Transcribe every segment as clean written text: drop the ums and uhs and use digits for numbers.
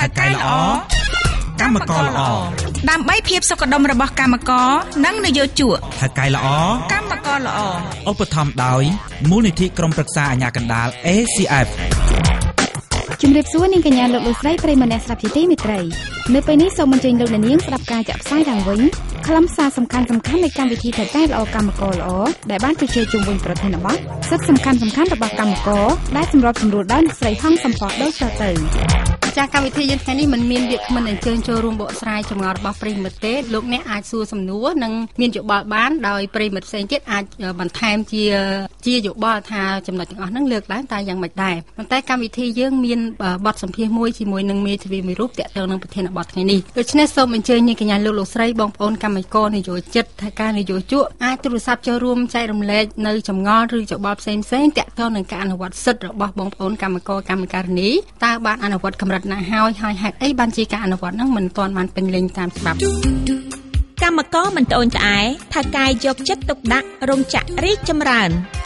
ថៅកែល្អកម្មករល្អដើម្បីភាពសុខដុមរបស់កម្មករនិងនយោជកថៅកែល្អកម្មករល្អឧបត្ថម្ភដោយមូលនិធិក្រុមប្រឹក្សាអាជ្ញាកណ្ដាល ACF ជំរាបសួរនាងកញ្ញាលោកលោកស្រីប្រិយមិត្តអ្នកស្ដាប់ជាទីមេត្រីនៅពេលនេះសូមអញ្ជើញលោកអ្នកនាងស្ដាប់ការចាក់ផ្សាយឡើងវិញខ្លឹមសារសំខាន់ៗនៃកម្មវិធីថៅកែល្អកម្មករល្អដែលបានជជែកជុំវិញប្រធានបទសិទ្ធិសំខាន់ៗរបស់កម្មករដែលសម្របសម្រួលដោយអ្នកស្រីហងសំផស្សដូចតទៅចាកម្មវិធីយើងថ្ងៃនេះមិនមានវាគ្មិនអញ្ជើញចូលរួមបកស្រាយចម្ងល់របស់ប្រិយមិត្តទេលោកអ្នកអាចសួរសំណួរនិងមានយោបល់បានដោយប្រិយមិត្តផ្សេងទៀតអាចបន្ថែមជាយោបល់ថាចំណុចទាំងអស់ហ្នឹងលើកឡើងតែយ៉ាងម៉េចដែរប៉ុន្តែកម្មវិធីយើងមានបទសម្ភាសន៍មួយជាមួយនឹងមេធាវីមួយរូបតាក់ទងនឹងប្រធានបទថ្ងៃនេះដូច្នេះសូមអញ្ជើញនាងកញ្ញាលោកស្រីបងប្អូនកម្មករនយោជិតថាការនយោជកអាចទូរស័ព្ទចូលរួមចែករំលែកនៅចម្ងល់ឬយោបល់ផ្សេងៗតាក់ទងនឹងការអនុវត្តសិទ្ធិរបស់បងប្អូនកម្មករកម្មការិនីតើបានអនុវត្តកម្រិតណាហើយហេតុអីបានជាការអនុវត្តហ្នឹងមិនទាន់បានពេញលេញតាមច្បាប់កម្មករមិនត្អូញត្អែថៅកែយកចិត្តទុកដាក់រោងចក្ររីកចម្រើន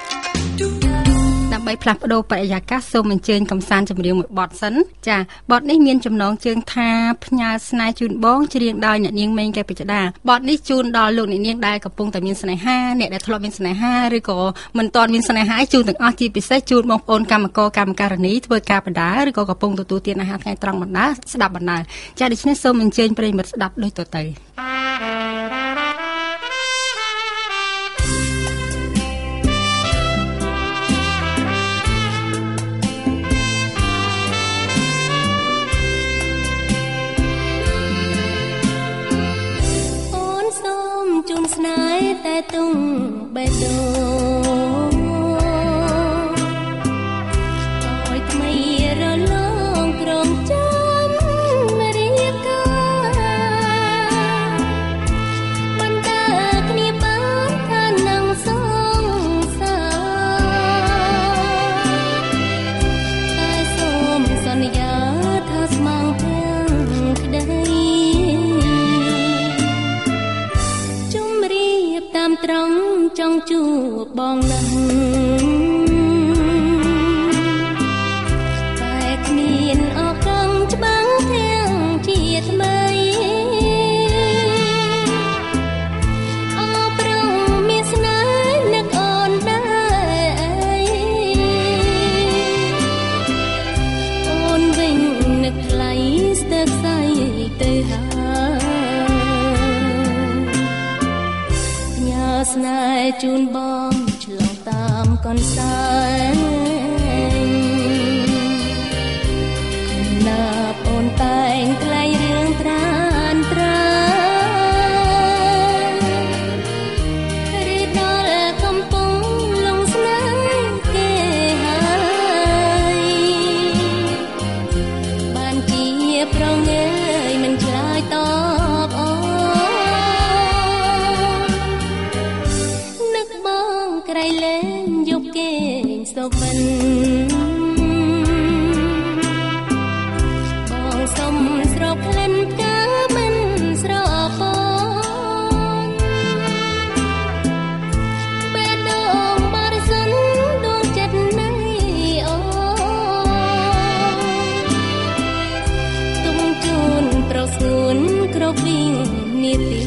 ដើម្បីផ្លាស់ប្ដូរបរិយាកាសសូមអញ្ជើញកំសាន្តចម្រៀងមួយបទសិនចាបទនេះមានចំណងជើងថាផ្ញើស្នេហ៍ជូនបងច្រៀងដោយអ្នកនាងមេងកែបច្ចាបទនេះជូនដល់លោកអ្នកនាងដែលកំពុងតែមានស្នេហាអ្នកដែលធ្លាប់មានស្នេហាឬក៏មិនទាន់មានស្នេហាជូនទាំងអស់ជាពិសេសជូនបងប្អូនកម្មករកម្មការិនីធ្វើការបណ្ដាឬក៏កំពុងទទួលទានអាហារថ្ងៃត្រង់បណ្ដាស្ដាប់បណ្ដាចាដូច្នេះសូមអញ្ជើញប្រិយមិត្តស្ដាប់ដូចតទៅស្នេហ៍តែទុំបេះដូងឲ្យថ្មីរលងក្រងចាំរៀបការមិនដើរគ្នាបានថានឹងសងសាតែសូមសន្យាថាស្មងទាំងក្តីតាមត្រង់ចង់ជួបបងណាស់តែគ្មានឱកាសច្បាំងទាំងជាថ្មីអរព្រមមានស្នេហ៍នឹកអូនដែរអូនវិញនឹកថ្លៃស្ទើរខ្សែទៅហើយស្នេហ៍ជូនបងឆ្លងតាមកនសែងណាបងតែងថ្លៃរឿងត្រានត្រាឬដល់កំពុងលងស្នេហ៍គេហើយបានជាប្រងើយមិនឆ្លើយតបអូក្រៃលែងយកគេសុបិនបងសុំស្រោបក្លិនផ្កាមិនស្រពនបេះដូងបរិសុទ្ធដួងចិត្តនៃអូទុំជូនប្រស្ងួនគ្រប់វិនាទី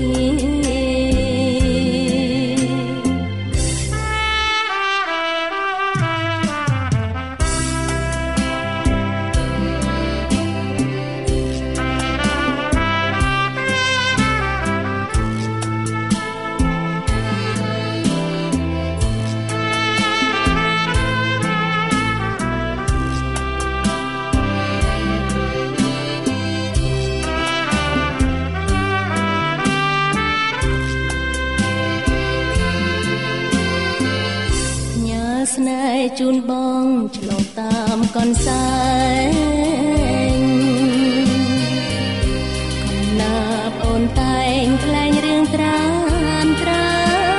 ស្នេហ៍ជូនបងឆ្លងតាមកនសែងកំណាប់អូនតែងថ្លែងរឿងត្រានត្រា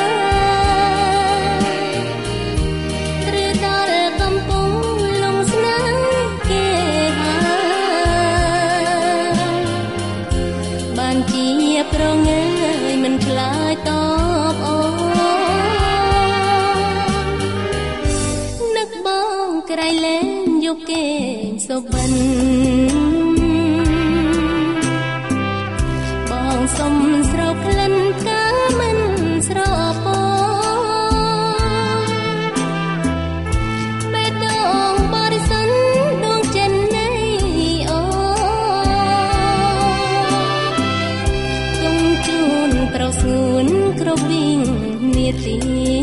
ឬដល់កំពុងលងស្នេហ៍គេហើយបានជាប្រងើយមិនឆ្លើយតបអូក្រៃលែងយកគេសុបិនត្រី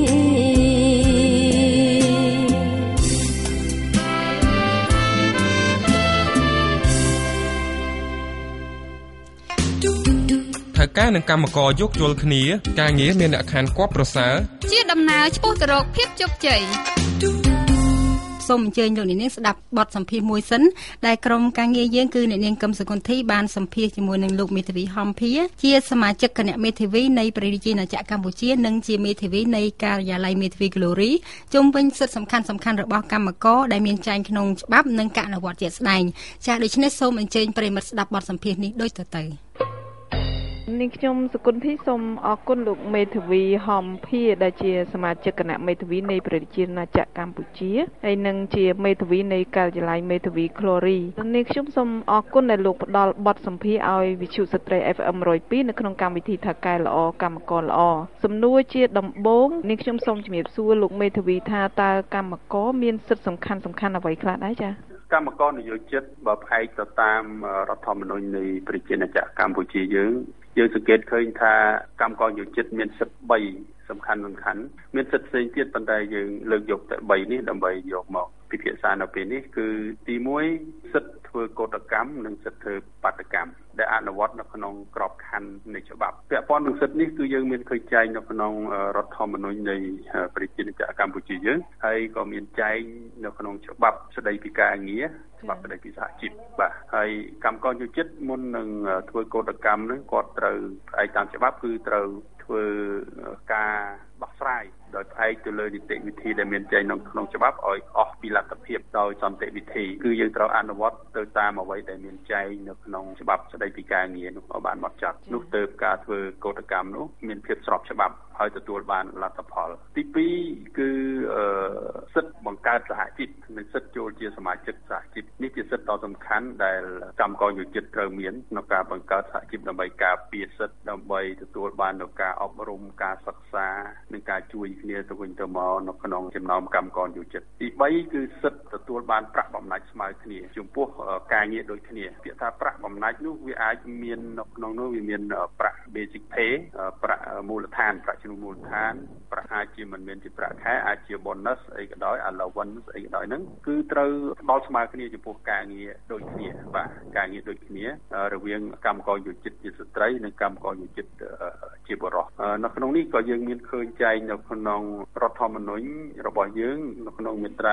ថៅកែនិងកម្មករយោគយល់គ្នាការងារមានលក្ខខណ្ឌគួបប្រសើរជាដំណើរឆ្ពោះទៅរកភាពជោគជ័យសូមអញ្ជើញលោកអ្នកនាងស្ដាប់បទសម្ភាសន៍មួយសិនដែលក្រុមការងារយើងគឺអ្នកនាងកឹមសុគន្ធីបានសម្ភាសន៍ជាមួយនឹងលោកមេធាវីហំភាជាសមាជិកគណៈមេធាវីនៃព្រះរាជាណាចក្រកម្ពុជានិងជាមេធាវីនៃការិយាល័យមេធាវី Glory ជុំវិញសិទ្ធិសំខាន់ៗរបស់កម្មករដែលមានចែងក្នុងច្បាប់និងការអនុវត្តជាក់ស្ដែងចា៎ដូច្នេះសូមអញ្ជើញប្រិយមិត្តស្ដាប់បទសម្ភាសន៍នេះដូចតទៅនាងខ្ញុំសុគន្ធីសូមអរគុណលោកមេធាវីហំភាដែលជាសមាជិកគណៈមេធាវីនៃព្រះរាជាណាចក្រកម្ពុជាហើយនិងជាមេធាវីនៃការិយាល័យមេធាវី Glory នាងខ្ញុំសូមអរគុណដែលលោកផ្ដល់បទសម្ភាសន៍ឲ្យវិទ្យុស្ត្រី FM 102នៅក្នុងកម្មវិធីថៅកែល្អកម្មករល្អសំណួរជាដំបូងនាងខ្ញុំសូមជំរាបសួរលោកមេធាវីថាតើកម្មករមានសិទ្ធិសំខាន់អ្វីខ្លះដែរចា៎កម្មករនយោជិតបើផ្អែកទៅតាមរដ្ឋធម្មនុញ្ញនៃព្រះរាជាណាចក្រកម្ពុជាយើងសង្កេតឃើញថាកម្មករនយោជិតមានសិទ្ធិ3សំខាន់មានសិទ្ធិផ្សេងទៀតប៉ុន្តែយើងលើកយកតែ3នេះដើម្បីយកមកពិភាក្សានៅពេលនេះគឺទី1សិទ្ធិធ្វើកោតកម្មនិងសិទ្ធិធ្វើបាតកម្មដែលអនុវត្តនៅក្នុងក្របខ័ណ្ឌនៃច្បាប់ពាក់ព័ន្ធនឹងសិទ្ធិនេះគឺយើងមានឃើញចែងនៅក្នុងរដ្ឋធម្មនុញ្ញនៃព្រះរាជាណាចក្រកម្ពុជាយើងហើយក៏មានចែងនៅក្នុងច្បាប់ស្តីពីការងារច្បាប់ស្តីពីសហជីពបាទហើយកម្មករយោជិតមុននឹងធ្វើកោតកម្មនឹងគាត់ត្រូវផ្អែកតាមច្បាប់គឺត្រូវធ្វើការដោះស្រាយដោយផ្អែកទៅលើនីតិវិធីដែលមានចែងនៅក្នុងច្បាប់ឲ្យអស់ពីលទ្ធភាពដោយសន្តិវិធីគឺយើងត្រូវអនុវត្តទៅតាមអ្វីដែលមានចែងនៅក្នុងច្បាប់ស្តីពីការងារនោះឲ្យបានហ្មត់ចត់នោះទើបការធ្វើកោតកម្មនោះមានភាពស្របច្បាប់ហើយទទួលបានលទ្ធផលទី2គឺសិទ្ធិបង្កើតសហជីពនិងសិទ្ធិចូលជាសមាជិកសហជីពនេះជាសិទ្ធិដ៏សំខាន់ដែលកម្មករយោជិតត្រូវមានក្នុងការបង្កើតសហជីពដើម្បីការពារសិទ្ធិដើម្បីទទួលបាននូវការអប់រំការសិក្សានិងការជួយគ្នាទៅវិញទៅមកនៅក្នុងចំណោមកម្មករយោជិតទី3គឺសិទ្ធិទទួលបានប្រាក់បំណាច់ស្មើគ្នាចំពោះការងារដូចគ្នាពាក្យថាប្រាក់បំណាច់នោះវាអាចមាននៅក្នុងនោះវាមានប្រាក់ basic pay ប្រាក់មូលដ្ឋានប្រាក់មូលដ្ឋានប្រាក់អាចជាមិនមែនជាប្រាក់ខែអាចជា bonus អីក៏ដោយ allowance អីក៏ដោយហ្នឹងគឺត្រូវផ្ដល់ស្មើគ្នាចំពោះការងារដូចគ្នាបាទការងារដូចគ្នារវាងកម្មករយោជិតជាស្ត្រីនិងកម្មករយោជិតជាបុរសនៅក្នុងនេះក៏យើងមានឃើញចែងនៅក្នុងរដ្ឋធម្មនុញ្ញរបស់យើងនៅក្នុងមាត្រា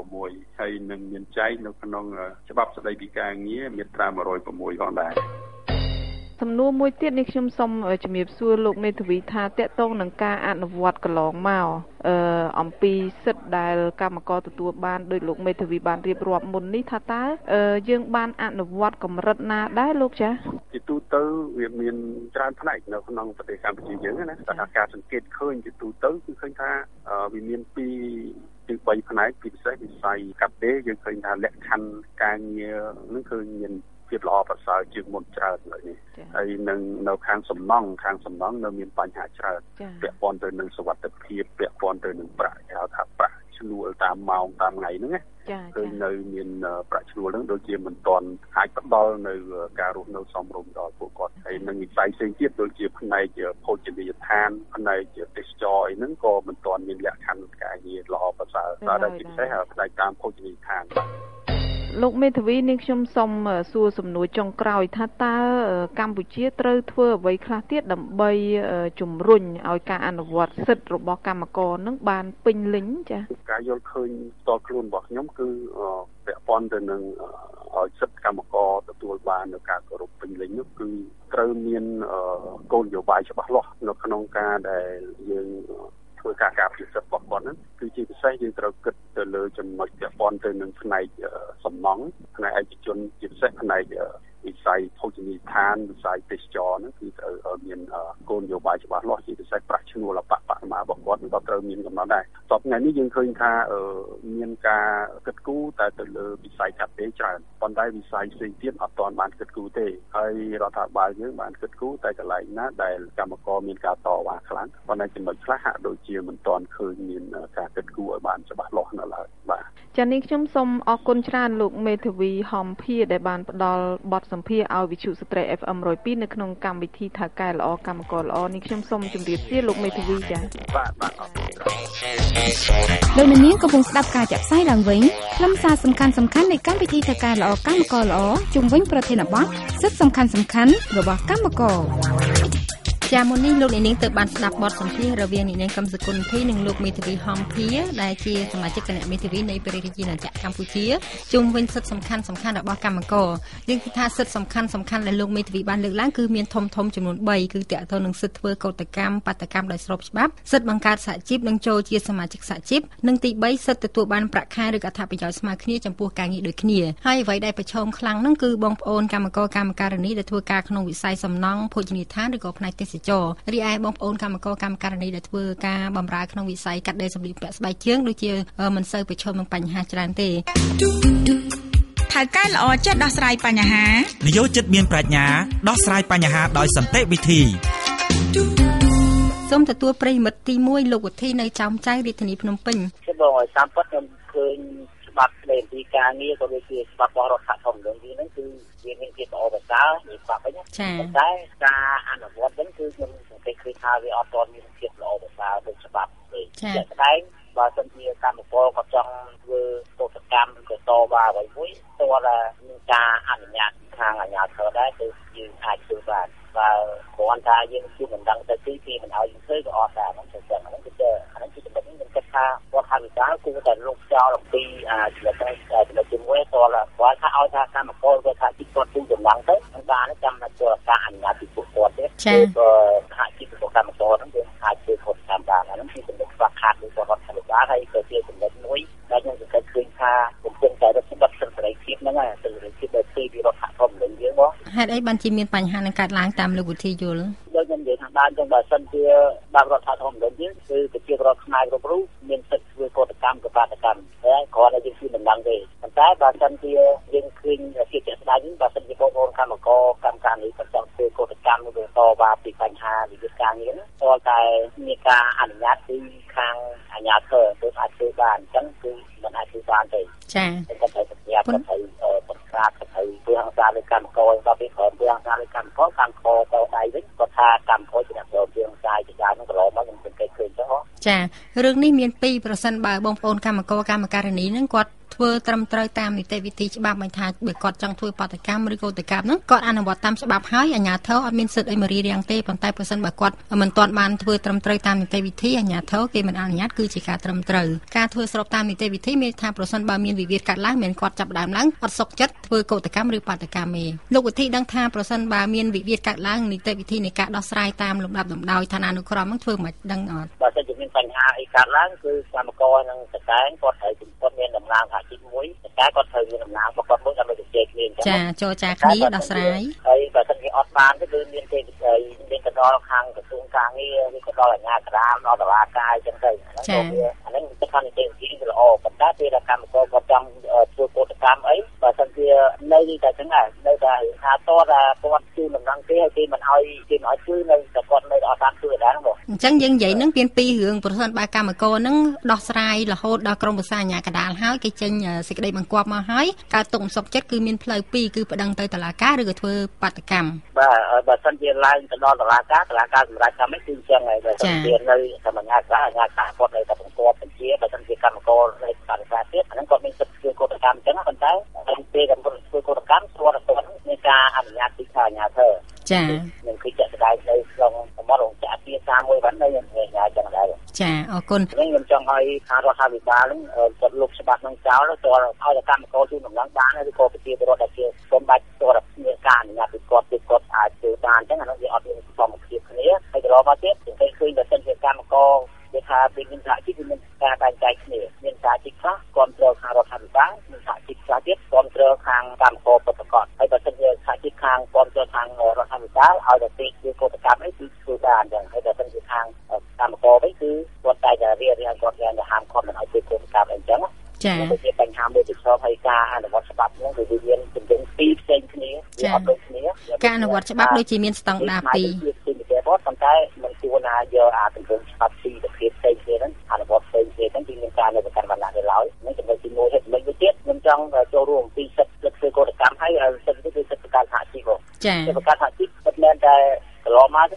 36ហើយនឹងមានចែងនៅក្នុងច្បាប់ស្តីពីការងារមាត្រា106ផងដែរសំណួរមួយទៀតនេះខ្ញុំសូមជំរាបសួរលោកមេធាវីថាតកតងនឹងការអនុវត្តកន្លងមកអំពីសិទ្ធិដែលកម្មករទទួលបានដោយលោកមេធាវីបានរៀបរាប់មុននេះថាតើយើងបានអនុវត្តកម្រិតណាដែរលោកចា៎ជាទូទៅវាមានច្រើនផ្នែកនៅក្នុងប្រទេសកម្ពុជាយើងណាតែការសង្កេតឃើញជាទូទៅគឺឃើញថាវាមាន2 3ផ្នែកពិសេសវិស័យកាត់ដេរយើងឃើញថាលក្ខខណ្ឌការងារនឹងឃើញមានភាពល្អប្រសើរជាងមុនច្រើនឡើយនេះហើយនឹងនៅខាងសំណង់នៅមានបញ្ហាច្រើនពាក់ព័ន្ធទៅនឹងសុវត្ថិភាពពាក់ព័ន្ធទៅនឹងប្រាក់គេហៅថាប្រាក់ឈ្នួលតាមម៉ោងតាមថ្ងៃហ្នឹងណាគឺនៅមានប្រាក់ឈ្នួលហ្នឹងដូចជាមិនទាន់អាចផ្ដល់នៅការរស់នៅសមរម្យដល់ពួកគាត់ហើយនឹងវិស័យផ្សេងទៀតដូចជាផ្នែកភោជនីយដ្ឋានផ្នែកទេសចរអីហ្នឹងក៏មិនទាន់មានលក្ខខណ្ឌការងារល្អប្រសើរតែជាពិសេសផ្នែកតាមភោជនីយដ្ឋានលោកមេធាវីនាងខ្ញុំសូមសួរសំណួរចុងក្រោយថាតើកម្ពុជាត្រូវធ្វើអ្វីខ្លះទៀតដើម្បីជំរុញឲ្យការអនុវត្តសិទ្ធិរបស់កម្មករនឹងបានពេញលេញចា៎ការយល់ឃើញផ្ទាល់ខ្លួនរបស់ខ្ញុំគឺពាក់ព័ន្ធទៅនឹងឲ្យសិទ្ធិកម្មករទទួលបាននូវការគោរពពេញលេញនោះគឺត្រូវមានគោលនយោបាយច្បាស់លាស់នៅក្នុងការដែលយើងធ្វើការការពារសិទ្ធិរបស់គាត់ហ្នឹងគឺជាពិសេសយើងត្រូវគិតទៅលើចំណុចពាក់ព័ន្ធទៅនឹងផ្នែកសំណង់ផ្នែកឯកជនជាពិសេសផ្នែកវិស័យភោជនីយដ្ឋានវិស័យទេសចរហ្នឹងគឺត្រូវមានគោលនយោបាយច្បាស់លាស់ជាពិសេសប្រាក់ឈ្នួលបមារបស់គាត់ក៏ត្រូវមានកំណត់ដែរតបថ្ងៃនេះយើងឃើញថាមានការគិតគូរតែទៅលើវិស័យកាត់ដេរច្រើនប៉ុន្តែវិស័យផ្សេងទៀតអត់ទាន់បានគិតគូរទេហើយរដ្ឋាភិបាលយើងបានគិតគូរតែកន្លែងណាដែលកម្មករមានការតវ៉ាខ្លាំងប៉ុន្តែចំណុចខ្លះហាក់ដូចជាមិនទាន់ឃើញមានការគិតគូរឲ្យបានច្បាស់លាស់នៅឡើយបាទចា៎នេះខ្ញុំសូមអរគុណច្រើនលោកមេធាវីហំភាដែលបានផ្ដល់បទសម្ភាសន៍ឲ្យវិទ្យុស្ត្រី FM 102នៅក្នុងកម្មវិធីថៅកែល្អកម្មករល្អនេះខ្ញុំសូមជម្រាបលាលោកមេធាវីចា៎បាទអរគុណលោកនាងកំពុងស្ដាប់ការចាក់ផ្សាយឡើងវិញខ្លឹមសារសំខាន់ៗនៃកម្មវិធីធ្វើការល្អកម្មករល្អជុំវិញប្រធានបទសិទ្ធិសំខាន់ៗរបស់កម្មករជាមុននេះលោកនាងទៅបានស្ដាប់បទសម្ភាសន៍រវាងនាងកឹមសុគន្ធធីនិងលោកមេធាវីហំភាដែលជាសមាជិកគណៈមេធាវីនៃព្រះរាជាណាចក្រកម្ពុជាជុំវិញសិទ្ធិសំខាន់ៗរបស់កម្មករយើងគិតថាសិទ្ធិសំខាន់ៗដែលលោកមេធាវីបានលើកឡើងគឺមានធំចំនួន3គឺទាក់ទងនឹងសិទ្ធិធ្វើកោតកម្មបាតកម្មដោយស្របច្បាប់សិទ្ធិបង្កើតសហជីពនិងចូលជាសមាជិកសហជីពនិងទី3សិទ្ធិទទួលបានប្រាក់ខែឬអត្ថប្រយោជន៍ស្មើគ្នាចំពោះការងារដូចគ្នាហើយអ្វីដែលប្រឈមខ្លាំងនោះគឺបងប្អូនកម្មករកម្មការិនីដែលធ្វើការក្នុងវិស័យសំណង់ភោជនីយដ្ឋានឬក៏ផ្នែកទេសចរណ៍រីឯបងប្អូនកម្មករកម្មការិនីដែលធ្វើការបម្រើក្នុងវិស័យកាត់ដេរសម្លៀកបំពាក់ស្បែកជើងដូចជាមិនសូវប្រឈមនឹងបញ្ហាច្រើនទេថៅកែល្អចេះដោះស្រាយបញ្ហានិយោជិតមានប្រាជ្ញាដោះស្រាយបញ្ហាដោយសន្តិវិធីសូមទទួលប្រិយមិត្តទី1លោកវុធីនៅចោមចៅរាជធានីភ្នំពេញខ្ញុំបងឲ្យតាមពិតខ្ញុំឃើញច្បាប់ស្ដីពីការងារក៏ដូចជាច្បាប់របស់រដ្ឋធម្មនុញ្ញនេះគឺវាមានភាពល្អប្រសើរនេះច្បាប់វិញតែការអនុវត្តវិញគឺខ្ញុំសង្កេតឃើញថាវាអត់ទាន់មានភាពល្អប្រសើរដូចច្បាប់ទេជាក់ស្ដែងបើសិនជាកម្មករគាត់ចង់ធ្វើកោតកម្មឬក៏តវ៉ាអ្វីមួយតើមានការអនុញ្ញាតខាងអាជ្ញាធរដែរគឺយើងអាចធ្វើបានបើគ្រាន់តែយើងជួបមិនដឹងទៅទីមិនឲ្យយើងធ្វើក៏អត់ដែរហ្នឹងគឺអាហ្នឹងគឺចំណុចនេះខ្ញុំគិតថារដ្ឋាភិបាលគួរតែលុបចោលអំពីចំណុចជាមួយតើគាត់ថាឲ្យថាកម្មករគាត់ថាជីវិតគាត់ជួបដំណឹងទៅហ្នឹងបានចាំតែចូលការអនុញ្ញាតពីពួកគាត់ទេចា៎ក៏ថាជីវិតរបស់កម្មករហ្នឹងយើងអាចធ្វើខុសតាមបានហ្នឹងគឺចំណុចខ្វះខាតរបស់រដ្ឋាភិបាលហើយក៏ជាចំណុចមួយដែលខ្ញុំសង្កេតឃើញថាកំពុងតែរត់ច្បាប់សិទ្ធិសេរីភាពហ្នឹងហើយសិទ្ធិសេរីភាពដែលពីរដ្ឋធម្មនុញ្ញយើងមកហេតុអីបានជាមានបញ្ហានឹងកើតឡើងតាមលោកវិធីយល់ដូចខ្ញុំនិយាយខាងដើមចឹងបើសិនជាតាមរដ្ឋធម្មនុញ្ញយើងគឺប្រជាពលរដ្ឋខ្មែរគ្រប់រូបមានសិទ្ធិធ្វើកោតកម្មកបាតកម្មហើយគ្រាន់តែយើងជឿមិនដឹងទេប៉ុន្តែបើសិនជាយើងឃើញជាក់ស្ដែងបើសិនជាបងប្អូនកម្មករកម្មការនេះគាត់ចង់ធ្វើកោតកម្មឬតវ៉ាពីបញ្ហាវិវាទការងារហ្នឹងតើតែមានការអនុញ្ញាតពីខាងអាជ្ញាធរទើបអាចធ្វើបានអញ្ចឹងគឺមិនអាចធ្វើបានទេចា៎គាត់ត្រូវសម្រាប់គាត់ត្រូវបង្ក្រាបគាត់ត្រូវធ្វើហ សាលើកម្មករដល់ពេលក្រោយពីសាលើកម្មករកម្មករទៅដៃវិញគាត់ថាកម្មករជាអ្នកប្រជែងផ្សាយជាច្រើននឹងកន្លងមកខ្ញុំសង្កេតឃើញចឹងហ៎ចារឿងនេះមាន2ប្រសិនបើបងប្អូនកម្មករកម្មការិនីនឹងគាត់ធ្វើត្រឹមត្រូវតាមនីតិវិធីច្បាប់មិនថាបើគាត់ចង់ធ្វើបាតកម្មឬកោតកម្មហ្នឹងគាត់អនុវត្តតាមច្បាប់ហើយអាជ្ញាធរអត់មានសិទ្ធិអីមករារាំងទេប៉ុន្តែប្រសិនបើគាត់មិនទាន់បានធ្វើត្រឹមត្រូវតាមនីតិវិធីអាជ្ញាធរគេមិនអនុញ្ញាតគឺជាការត្រឹមត្រូវការធ្វើស្របតាមនីតិវិធីមានថាប្រសិនបើមានវិវាទកើតឡើងមានគាត់ចាប់ផ្ដើមឡើងអត់សុខចិត្តធ្វើកោតកម្មឬបាតកម្មទេលោកវិធីដឹងថាប្រសិនបើមានវិវាទកើតឡើងនីតិវិធីនៃការដោះស្រាយតាមលំដាប់លំដោយឋានានុក្រមហ្នឹងធ្វើមិនដឹងអត់បើសិនជាមានបញ្ហាអីកើតឡើងគឺកម្មករនឹងតតែងគាត់ត្រូវគាត់មានដំណើរថាជាមួយតែគាត់ត្រូវមានដំណើររបស់គាត់មួយដើម្បីជជែកគ្នាចាចរចាគ្នាដោះស្រាយហើយបើសិនជាអត់បានគឺមានទេមានទៅដល់ខាងក្រសួងការងារឬក៏ដល់អាជ្ញាកណ្ដាលដល់តុលាការអញ្ចឹងទៅអាហ្នឹងគឺខាងនីតិវិធីវាល្អប៉ុន្តែពេលដែលកម្មករគាត់ចង់ធ្វើកោតកម្មអីបើសិនជានៅតែចឹងដែរនៅតែថាតើគាត់ជួយដំណឹងទេហើយគេមិនឲ្យជួយនៅតែគាត់នៅអត់បានធ្វើដែរបងអញ្ចឹងយើងនិយាយនឹងមាន2រឿងប្រសិនបើកម្មករនឹងដោះស្រាយរហូតដល់ក្រមប្រសាអាជ្ញាកណ្ដាលហើយគេចេញសេចក្តីបង្គាប់មកហើយកើតទុកសុខចិត្តគឺមានផ្លូវ2គឺប្តឹងទៅតុលាការឬក៏ធ្វើបាតកម្មបាទបើសិនជាឡើងទៅដល់តុលាការសម្រាប់កម្មនេះគឺអញ្ចឹងហើយបើសិនជានៅសមញ្ញាអាជ្ញាការគាត់នៅតែបង្គាប់បញ្ជាបើសិនជាកម្មករនៅបរិយាទៀតអាហ្នឹងគាត់មានសិទ្ធិធ្វើកោតកម្មអញ្ចឹងប៉ុន្តែពេលដែលគាត់ធ្វើកោតកម្មគាត់មានការអនុញ្ញាតពីខាងអាជ្ញាធរចានឹងគឺចាក់ស្ដាយនៅក្នុងសមត្ថរងចាក់ពី31វ៉ាន់នៅយ៉ាងណាចឹងដែរចាអរគុណខ្ញុំចង់ឲ្យខាងរដ្ឋាភិបាលនឹងគាត់លុបច្បាប់នឹងចោលទៅឲ្យកម្មករជួយដំណឹងបានឬក៏ប្រជាពលរដ្ឋដែលជាសម្បត្តិរដ្ឋមានការអនុញ្ញាតពីគាត់អាចធ្វើបានអញ្ចឹងអានោះវាអត់មានសមភាពគ្នាហើយក៏មកទៀតគេឃើញបើសិនជាកម្មករវាថាពីមានសហជីពមានការបែងចែកគ្នាមានសហជីពខ្លះគ្រប់គ្រងខាងរដ្ឋាភិបាលមានសហជីពខ្លះទៀតគ្រប់គ្រងខាងកម្មករពិតប្រាកដហើយបើសិនជាសហជីពខាងគ្រប់គ្រងខាងរដ្ឋាភិបាលឲ្យតែទីគឺកោតកម្មអីគឺធ្វើបានអញ្ចឹងហើយបើសិនជាខាងកម្មករវិញគឺគាត់តែរៀបគាត់យ៉ាងហាមឃាត់មិនឲ្យធ្វើកោតកម្មអីចឹងចា៎វាជាបញ្ហាមួយប្រឈមហើយការអនុវត្តច្បាប់ហ្នឹងគឺវាមានជំរំពីរផ្សេងគ្នាវាអត់ដូចគ្នាការអនុវត្តច្បាប់ដូចជាមានស្តង់ដារពីរប៉ុន្តែមិនគួរណាយកជំរំច្បាប់ពីរប្រភេទផ្សេងគ្នាហ្នឹងអនុវត្តផ្សេងគ្នាហ្នឹងគឺមានការនៅប្រកាន់វណ្ណៈទៅឡើយហ្នឹងចំណុចទី1ហេតុមិនទៀតខ្ញុំចង់ចូលរួមពីសិទ្ធិធ្វើកោតកម្មហើយសិទ្ធិគឺសិទ្ធិប្រកាន់សហជីពចា៎ប្រកាន់សហជីពមិនមែនតែកន្លងមកហើយថ្មី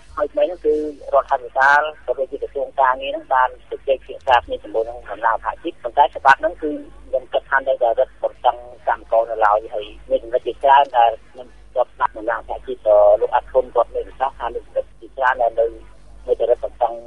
អីហ្នឹងគឺរដ្ឋាភិបាលក៏ដូចជាក្រសួងការងារហ្នឹងបានជជែកពិភាក្សាគ្នាជាមួយនឹងបណ្ដាសហជីពប៉ុន្តែច្បាប់ហ្នឹងគឺខ្ញុំគិតថានៅតែរឹតបន្តឹងកម្មករនៅឡើយហើយមានចំណុចជាច្រើនដែលខ្ញុំគាត់ស្ដាប់បណ្ដាសហជីពលោកអាត់ធុនគាត់មានប្រសាសន៍ថាមានចំណុចជាច្រើនដែលនៅតែរឹតបន្តឹង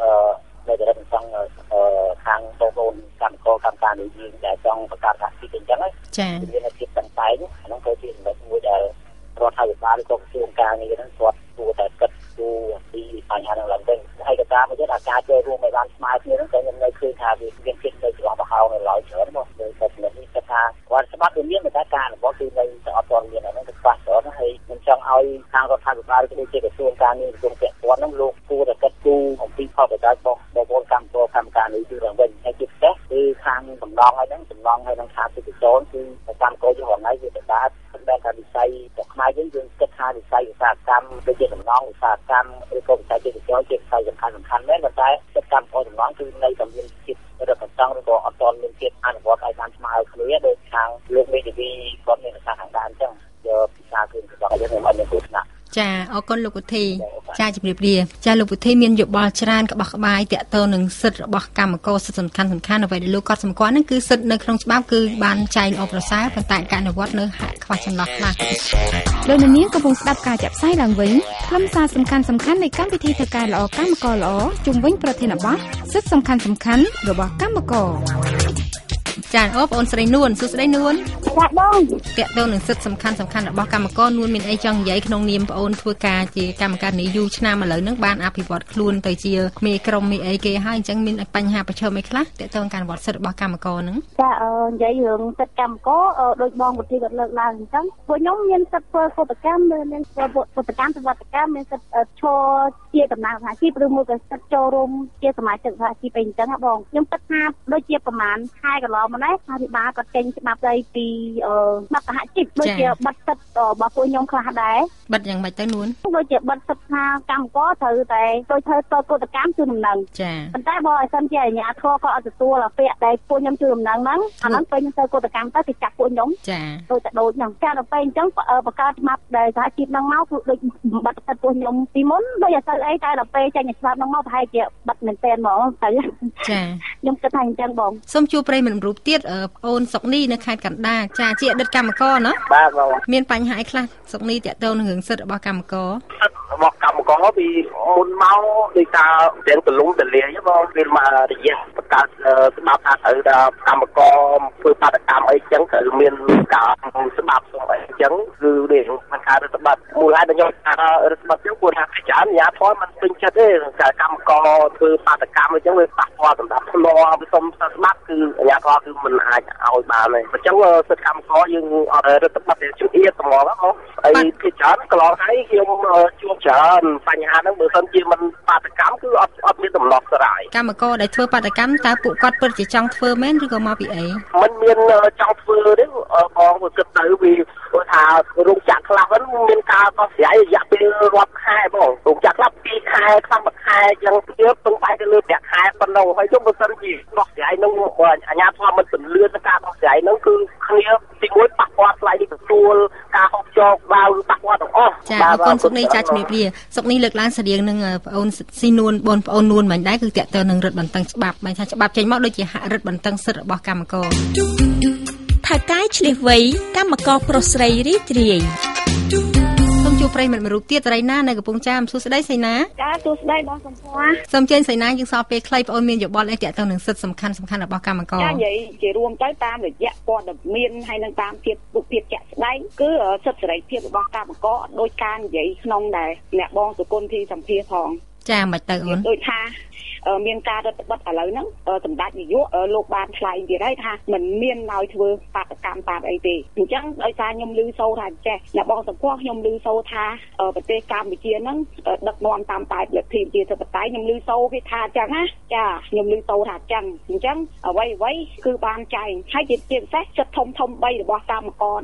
ខាងបងប្អូនកម្មករកម្មការនេះយើងដែលចង់បង្កើតសហជីពអញ្ចឹងចា៎មានអាជីពទាំងតែហ្នឹងក៏ជាចំណុចមួយដែលរដ្ឋាភិបាលឬក៏ក្រសួងការងារហ្នឹងគាត់គួរតែគិតគូរពីបញ្ហាហ្នឹងឡើងវិញហើយកត្តាមួយទៀតអាការចូលរួមឲ្យបានស្មើគ្នាហ្នឹងក៏ខ្ញុំនៅឃើញថាវាមានភាពនៅចន្លោះប្រហោងនៅឡើយច្រើនមកដោយតែចំណុចនេះគាត់ថាគាត់ច្បាប់វាមានតែការអនុវត្តគឺនៅតែអត់ទាន់មានហ្នឹងគឺខ្វះច្រើនហើយខ្ញុំចង់ឲ្យខាងរដ្ឋាភិបាលដូចជាក្រសួងការងារក្រសួងពាក់ព័ន្ធហ្នឹងលោកគួរតែគិតគូរអំពីផលប្រយោជន៍របស់បងប្អូនកម្មករកម្មការនេះគឺឡើងវិញហើយជាពិសេសគឺខាងសំណងហើយហ្នឹងសំណងហើយនឹងខាងទីប្រជជនគឺកម្មករយើងរងថ្ងៃវាទៅដែរដែលថាវិស័យរបស់ខ្មែរយើងគិតថាវិស័យឧស្សាហកម្មដូចជាសំណង់ឧស្សាហកម្មឬក៏វិស័យទេសចរណ៍ជាវិស័យសំខាន់មែនប៉ុន្តែកិច្ចកម្មផលសំណង់គឺនៅតែមានភាពរឹតបន្តឹងឬក៏អត់ទាន់មានភាពអនុវត្តឲ្យបានស្មើគ្នាដោយខាងលោកមេធាវីគាត់មានប្រសាសន៍ខាងដើមអញ្ចឹងយកពិសាគឺរបស់យើងមិនមានទស្សនៈចាអរគុណលោកពុធីចាជំរាបលាចាលោកពុធីមានយោបល់ច្រើនក្បោះក្បាយតាក់ទងនឹងសិទ្ធិរបស់កម្មករសិទ្ធិសំខាន់អ្វីដែលលោកគាត់សម្គាល់ហ្នឹងគឺសិទ្ធិនៅក្នុងច្បាប់គឺបានចែងល្អប្រសើរប៉ុន្តែការអនុវត្តនៅហាក់ខ្វះចន្លោះខ្លះលោកនាងកំពុងស្ដាប់ការចាក់ផ្សាយឡើងវិញខ្លឹមសារសំខាន់នៃកម្មវិធីធ្វើការល្អកម្មករល្អជុំវិញប្រធានបទសិទ្ធិសំខាន់របស់កម្មករចាអូបងស្រីនួនសួស្ដីនួនចាបងតាក់ទងនឹងសិទ្ធិសំខាន់របស់កម្មករនួនមានអីចង់និយាយក្នុងនាមបងធ្វើការជាកម្មការនេះយូរឆ្នាំឥឡូវហ្នឹងបានអភិវឌ្ឍខ្លួនទៅជាមេក្រុមមេអីគេហើយអញ្ចឹងមានបញ្ហាប្រឈមអីខ្លះតាក់ទងការអនុវត្តសិទ្ធិរបស់កម្មករហ្នឹងចានិយាយរឿងសិទ្ធិកម្មករដោយបងពុទ្ធីគាត់លើកឡើងអញ្ចឹងពួកខ្ញុំមានសិទ្ធិធ្វើកតកម្មមានធ្វើកតកម្មសវត្ថកម្មមានសិទ្ធិឈរជាតំណាងសហជីពឬមួយក៏សិទ្ធិចូលរួមជាសមាជិកសហជីពអីអញ្ចឹងណាបងខ្ញុំគិតថាដូចជាប្រហែលខែកន្លងមកនេះអភិបាលគាត់ចេញច្បាប់ស្ដីពីច្បាប់សហជីពដូចជាបិទសិទ្ធិរបស់ពួកខ្ញុំខ្លះដែរបិទយ៉ាងម៉េចទៅនួនដូចជាបិទសិទ្ធិថាកម្មករត្រូវតែដូចធ្វើកតកម្មជួយដំណឹងចាប៉ុន្តែបើឲ្យសិនជាអាជ្ញាធរក៏អត់ទទួលអាពាក្យដែលពួកខ្ញុំជួយដំណឹងហ្នឹងអាហ្នឹងពេលខ្ញុំធ្វើកតកម្មទៅគេចាប់ពួកខ្ញុំចាដូចតែដូចហ្នឹងចាដល់ពេលអញ្ចឹងបង្កើតច្បាប់ដែលសហជីពហ្នឹងមកគឺដូចបិទសិទ្ធិពួកខ្ញុំពីមុនដូចអត់ទៅអីតែដល់ពេលចេញច្បាប់ហ្នឹងមកប្រហែលជាបិទមែនទែនហ្មងទៅចាខ្ញុំគិតថាអញ្ចឹងបងសូមជួបប្រិយមិត្តរូបទៀតអូនសុកនីនៅខេត្តកណ្ដាលចាជាអតីតកម្មករណាបាទបងមានបញ្ហាអីខ្លះសុកនីតាក់ទងនឹងរឿងសិទ្ធិរបស់កម្មកររបស់កម្មករពីមុនមកដោយសារទាំងទលំទលាយបងវាមករយៈបង្កើតច្បាប់ថាត្រូវដល់កម្មករធ្វើបាតកម្មអីចឹងត្រូវមានការច្បាប់ស្អីចឹងគឺនេះមិនការរដ្ឋបတ်មូលហេតុខ្ញុំថារដ្ឋបတ်ចឹងគាត់ថាច្រើនអាជ្ញាធរមិនពេញចិត្តទេការកម្មករធ្វើបាតកម្មអីចឹងវាប៉ះពាល់សម្រាប់ធ្លាប់សុំច្បាប់គឺអាជ្ញាធរគឺមិនអាចឲ្យបានទេអញ្ចឹងសិទ្ធិកម្មករយើងអត់រដ្ឋបတ်ជំនឿត្មងហ្នឹងហើយពីច្រើនកន្លងហើយខ្ញុំជួបច្រើនបញ្ហាហ្នឹងបើសិនជាមិនបាតកម្មគឺអត់មានដំណោះស្រាយកម្មករដែលធ្វើបាតកម្មតើពួកគាត់ពិតជាចង់ធ្វើមែនឬក៏មកពីអីមិនមានចង់ធ្វើទេបងគិតទៅវាថារោងចក្រខ្លះហ្នឹងមានការដោះស្រាយរយៈពេលរាប់ខែបងរោងចក្រខ្លះ2ខែខ្លះ1ខែចឹងទៀតពឹងបែរទៅលើប្រាក់ខែប៉ុណ្ណឹងហើយជុំបើសិនជាដោះស្រាយហ្នឹងអាជ្ញាធរមិនពន្លឿនការដោះស្រាយហ្នឹងគឺគ្នាទីមួយប៉ះពាល់ថ្លៃទទួលការហូបចុកដល់ប៉ះពាល់ទាំងអស់ចាអរគុណសុកនេះចាជំរាបលាសុកនេះលើកឡើងស្រៀងនឹងបងអូនស៊ីនួនបងប្អូននួនមិនដែរគឺតាក់ទងនឹងរដ្ឋបន្តឹងច្បាប់មិនថាច្បាប់ចេញមកដូចជាហាក់រដ្ឋបន្តឹងសិទ្ធិរបស់កម្មករថៅកែឆ្លៀសវៃកម្មករប្រុសស្រីរីករាយសូមជួបប្រិយមិត្តរូបទៀតរៃណានៅកំពង់ចាមសួស្ដីសៃណាចាសួស្ដីបងសំភ័រសូមជើញសៃណាយើងសល់ពេលខ្លីបងអូនមានយោបល់អីតាក់ទងនឹងសិទ្ធិសំខាន់របស់កម្មករចានិយាយជារួមទៅតាមរយៈព័ត៌មានហើយនឹងតាមភាពជាក់ស្ដែងគឺសិទ្ធិសេរីភាពរបស់កម្មករដោយការនិយាយក្នុងដែលអ្នកបងសុគន្ធទីសម្ភារផងចាមិនទៅអូនដូចថាមានការរដ្ឋបတ်ឥឡូវហ្នឹងសម្ដេចនាយកលោកបានថ្លែងទៀតហើយថាមិនមានឲ្យធ្វើបាតកម្មតាមអីទេអញ្ចឹងដោយសារខ្ញុំឮសូរថាចេះអ្នកបងសម្ពោះខ្ញុំឮសូរថាប្រទេសកម្ពុជាហ្នឹងដឹកនាំតាមបែបលទ្ធិប្រជាធិបតេយ្យខ្ញុំឮសូរគេថាអញ្ចឹងណាចាខ្ញុំឮសូរថាអញ្ចឹងអ្វីគឺបានចែងហើយជាពិសេសសិទ្ធិធំ3របស់កម្មករហ្នឹង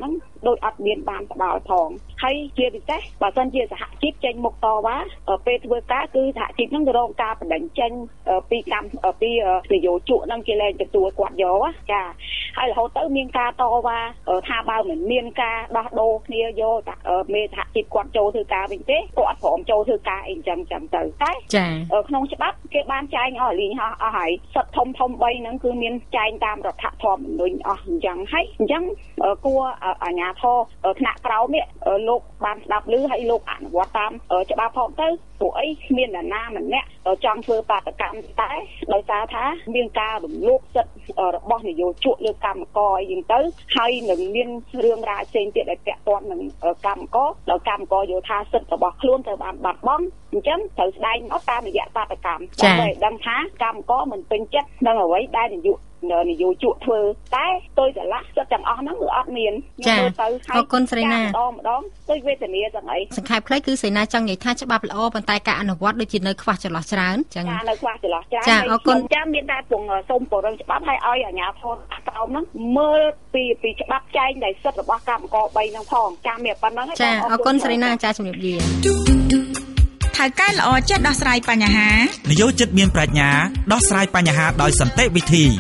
ដោយអត់មានបានផ្ដល់ផងហើយជាពិសេសបើសិនជាសហជីពចេញមុខតវ៉ាពេលធ្វើការគឺសហជីពនឹងរងការបដិញ្ញចេញពីនយោជកនឹងគេលែងទទួលគាត់យកចាហើយរហូតទៅមានការតវ៉ាថាបើមិនមានការដោះដូរគ្នាយកមេសហជីពគាត់ចូលធ្វើការវិញទេគាត់ព្រមចូលធ្វើការអីចឹងទៅតែចាក្នុងច្បាប់គេបានចែងអស់លីងអស់ហើយសិទ្ធិធំ3ហ្នឹងគឺមានចែងតាមរដ្ឋធម្មនុញ្ញអស់អញ្ចឹងហើយអញ្ចឹងគួរអាជ្ញាធរថ្នាក់ក្រោមនេះលោកបានស្ដាប់ឮហើយលោកអនុវត្តតាមច្បាប់ផងទៅព្រោះអីមានអ្នកណាម្នាក់ចង់ធ្វើបាតកម្មតែដោយសារថាមានការរំលោភសិទ្ធិរបស់នយោជកលើកម្មករអីចឹងទៅហើយនឹងមានរឿងរ៉ាវផ្សេងទៀតដែលពាក់ព័ន្ធនឹងកម្មករដោយកម្មករយល់ថាសិទ្ធិរបស់ខ្លួនត្រូវបានបាត់បង់អញ្ចឹងត្រូវស្ដែងមកតាមរយៈបាតកម្មដើម្បីដឹងថាកម្មករមិនពេញចិត្តនឹងអ្វីដែលនយោជកធ្វើតែtôiតែឡាស់ចិត្តទាំងអស់ហ្នឹងគឺអត់មានខ្ញុំមើលទៅហើយអរគុណស្រីណាម្ដងដូចវេទនាទាំងអីសង្ខេបខ្លីគឺស្រីណាចង់និយាយថាច្បាប់ល្អប៉ុន្តែការអនុវត្តដូចជានៅខ្វះចន្លោះច្រើនចឹងនៅខ្វះចន្លោះច្រើនចាអរគុណចាំមានតែពងសូមពង្រឹងច្បាប់ឲ្យអាជ្ញាធរក្រោមហ្នឹងមើលពីច្បាប់ចែងនៃសិទ្ធិរបស់កម្មករ3ហ្នឹងផងចាំមានប៉ុណ្្នឹងចាអរគុណស្រីណាចាជំរាបលាថៅកែល្អចេះដោះស្រាយបញ្ហានយោជិតមានប្រាជ្ញាដោះស្រាយបញ្ហាដោយសន្តិវិធី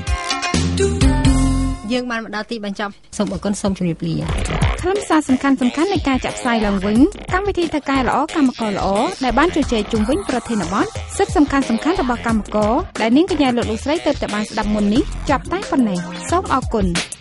យើងបានមកដល់ទីបញ្ចប់សូមអរគុណសូមជម្រាបលាខ្លឹមសារសំខាន់នៃការចាក់ផ្សាយឡើងវិញកម្មវិធីថៅកែល្អកម្មករល្អដែលបានជជែកជុំវិញប្រធានបទសិទ្ធិសំខាន់របស់កម្មករដែលនាងកញ្ញាលោកស្រីទៅតែបានស្ដាប់មុននេះចប់តែប៉ុណ្ណេះសូមអរគុណ